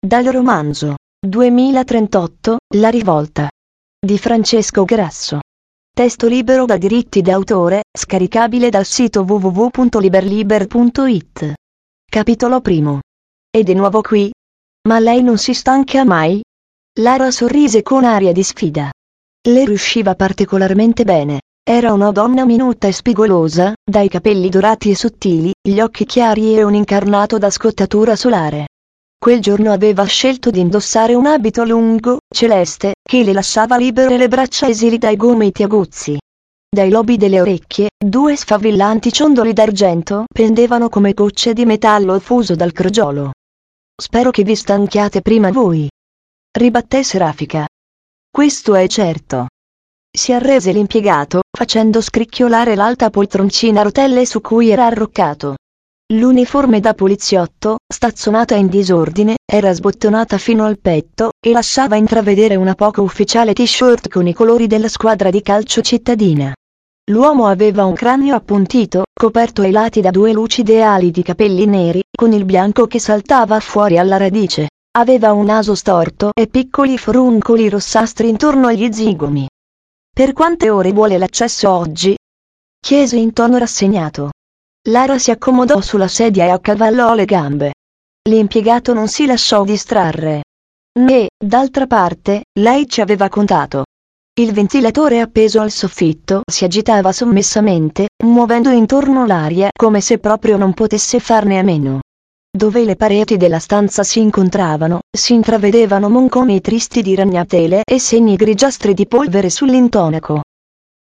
Dal romanzo 2038, La rivolta di Francesco Grasso. Testo libero da diritti d'autore, scaricabile dal sito www.liberliber.it. Capitolo primo. E di nuovo qui? Ma lei non si stanca mai? Lara sorrise con aria di sfida. Le riusciva particolarmente bene. Era una donna minuta e spigolosa, dai capelli dorati e sottili, gli occhi chiari e un incarnato da scottatura solare. Quel giorno aveva scelto di indossare un abito lungo, celeste, che le lasciava libere le braccia esili dai gomiti aguzzi. Dai lobi delle orecchie, due sfavillanti ciondoli d'argento pendevano come gocce di metallo fuso dal crogiolo. «Spero che vi stanchiate prima voi», ribatté Serafica. «Questo è certo», si arrese l'impiegato, facendo scricchiolare l'alta poltroncina a rotelle su cui era arroccato. L'uniforme da poliziotto, stazzonata in disordine, era sbottonata fino al petto, e lasciava intravedere una poco ufficiale t-shirt con i colori della squadra di calcio cittadina. L'uomo aveva un cranio appuntito, coperto ai lati da due lucide ali di capelli neri, con il bianco che saltava fuori alla radice. Aveva un naso storto e piccoli foruncoli rossastri intorno agli zigomi. «Per quante ore vuole l'accesso oggi?» chiese in tono rassegnato. Lara si accomodò sulla sedia e accavallò le gambe. L'impiegato non si lasciò distrarre. Né, d'altra parte, lei ci aveva contato. Il ventilatore appeso al soffitto si agitava sommessamente, muovendo intorno l'aria come se proprio non potesse farne a meno. Dove le pareti della stanza si incontravano, si intravedevano monconi tristi di ragnatele e segni grigiastri di polvere sull'intonaco.